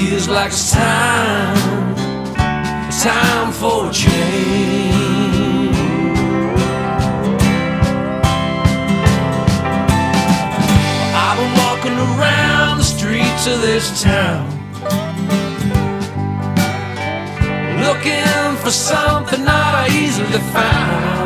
feels like it's time for a change. I've been walking around the streets of this town, looking for something not easily found.